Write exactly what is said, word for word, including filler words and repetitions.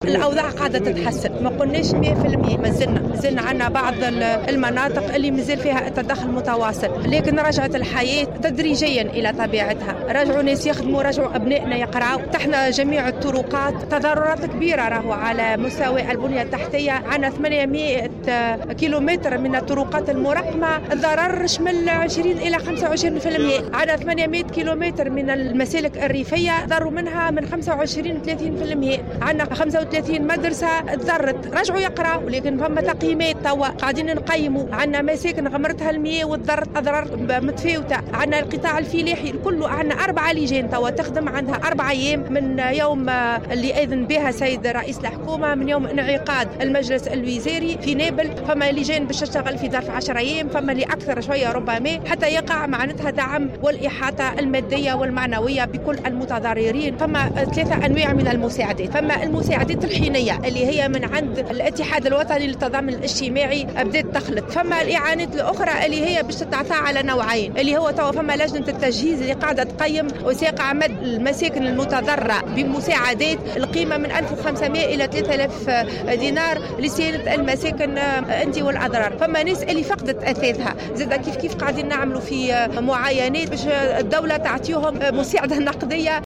الأوضاع قاعدة تتحسن، ما قلناش مئة بالمئة، ما زلنا زلنا عندنا بعض المناطق اللي مازال فيها التدخل متواصل، لكن رجعت الحياة تدريجيا إلى طبيعتها، رجعوا ناس يخدموا، رجعوا أبنائنا يقرأوا، فتحنا جميع الطرقات، تضررات كبيرة راهو على مستوى البنية التحتية، عندنا ثمانمئة كيلومتر من الطرقات المرقمة، الضرر شمل عشرين إلى خمسة وعشرين بالمئة، عندنا ثمانمئة كيلومتر من المسالك الريفية ضروا منها من خمسة وعشرين إلى ثلاثين بالمئة، عندنا خمسة وثلاثين مدرسة تضرت، رجعوا يقراوا، لكن فما تقييمات توا قاعدين نقيموا، عندنا مساكن غمرتها المياه وتضرت أضرار متفاوتة، عندنا القطاع الفلاحي كله، عندنا أربعة لجان توا تخدم، عندها أربع أيام من يوم اللي أذن بها سيد رئيس الحكومة، من يوم انعقاد المجلس الوزاري في نابل، فما لجان باش تشتغل في ظرف عشرة أيام، فما اللي أكثر شوية ربما، حتى يقع معناتها دعم والإحاطة المادية والمعنوية بكل المتضررين. فما ثلاثة أنواع من المساعدات، فما المساعدات الحينية اللي هي من عند الاتحاد الوطني للتضامن الاجتماعي بدات تخلط، فما الإعانات الأخرى اللي هي باش تتعطى على نوعين، اللي هو توا فما لجنة التجهيز اللي قاعدة تقيم وساقع مد المساكن المتضررة بمساعدات القيمة من ألف وخمسمئة إلى ثلاثة آلاف دينار لصيانة المساكن أنت والأضرار. فما ناس اللي فقدت أثاثها، زاد كيف كيف قاعدين نعملوا في معاينات باش الدولة تعطيهم مساعدة نقدية